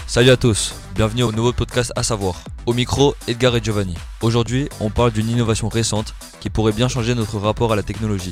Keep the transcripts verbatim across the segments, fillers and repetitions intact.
Salut à tous, bienvenue au nouveau podcast À Savoir. Au micro, Edgar et Giovanni. Aujourd'hui, on parle d'une innovation récente qui pourrait bien changer notre rapport à la technologie.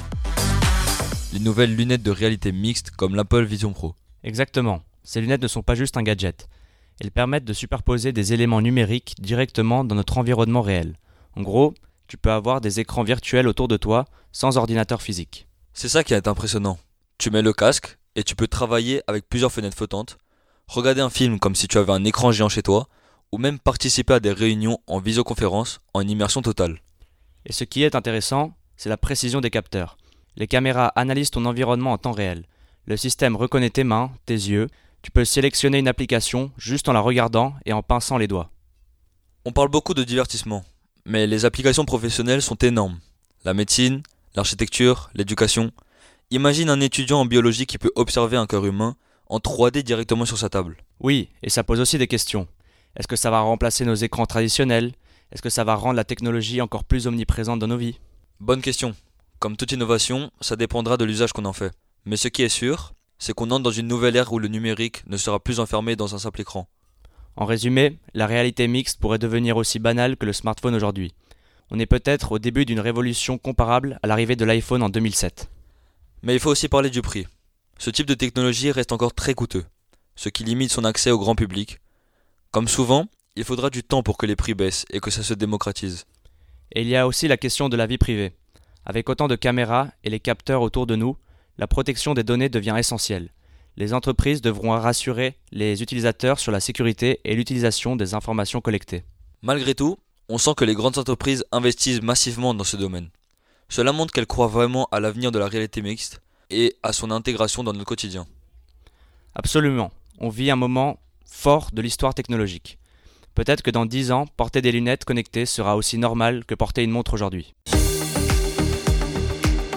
Les nouvelles lunettes de réalité mixte comme l'Apple Vision Pro. Exactement, ces lunettes ne sont pas juste un gadget. Elles permettent de superposer des éléments numériques directement dans notre environnement réel. En gros, tu peux avoir des écrans virtuels autour de toi sans ordinateur physique. C'est ça qui est impressionnant. Tu mets le casque et tu peux travailler avec plusieurs fenêtres flottantes, regarder un film comme si tu avais un écran géant chez toi, ou même participer à des réunions en visioconférence en immersion totale. Et ce qui est intéressant, c'est la précision des capteurs. Les caméras analysent ton environnement en temps réel. Le système reconnaît tes mains, tes yeux. Tu peux sélectionner une application juste en la regardant et en pinçant les doigts. On parle beaucoup de divertissement, mais les applications professionnelles sont énormes. La médecine, l'architecture, l'éducation. Imagine un étudiant en biologie qui peut observer un corps humain en trois D directement sur sa table. Oui, et ça pose aussi des questions. Est-ce que ça va remplacer nos écrans traditionnels ? Est-ce que ça va rendre la technologie encore plus omniprésente dans nos vies ? Bonne question. Comme toute innovation, ça dépendra de l'usage qu'on en fait. Mais ce qui est sûr, c'est qu'on entre dans une nouvelle ère où le numérique ne sera plus enfermé dans un simple écran. En résumé, la réalité mixte pourrait devenir aussi banale que le smartphone aujourd'hui. On est peut-être au début d'une révolution comparable à l'arrivée de l'iPhone en deux mille sept. Mais il faut aussi parler du prix. Ce type de technologie reste encore très coûteux, ce qui limite son accès au grand public. Comme souvent, il faudra du temps pour que les prix baissent et que ça se démocratise. Et il y a aussi la question de la vie privée. Avec autant de caméras et les capteurs autour de nous, la protection des données devient essentielle. Les entreprises devront rassurer les utilisateurs sur la sécurité et l'utilisation des informations collectées. Malgré tout, on sent que les grandes entreprises investissent massivement dans ce domaine. Cela montre qu'elles croient vraiment à l'avenir de la réalité mixte et à son intégration dans notre quotidien. Absolument, on vit un moment fort de l'histoire technologique. Peut-être que dans dix ans, porter des lunettes connectées sera aussi normal que porter une montre aujourd'hui.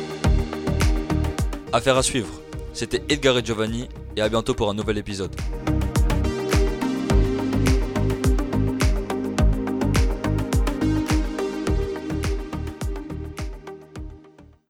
Affaire à suivre. C'était Edgar et Giovanni et à bientôt pour un nouvel épisode.